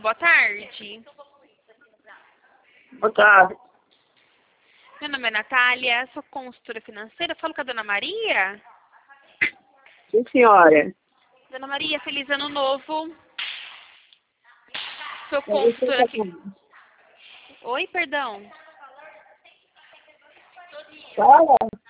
boa tarde. Boa tarde. Meu nome é Natália, sou consultora financeira. Falo com a Dona Maria. Sim, senhora. Dona Maria, feliz ano novo. Sou consultora financeira. Oi, perdão. Fala.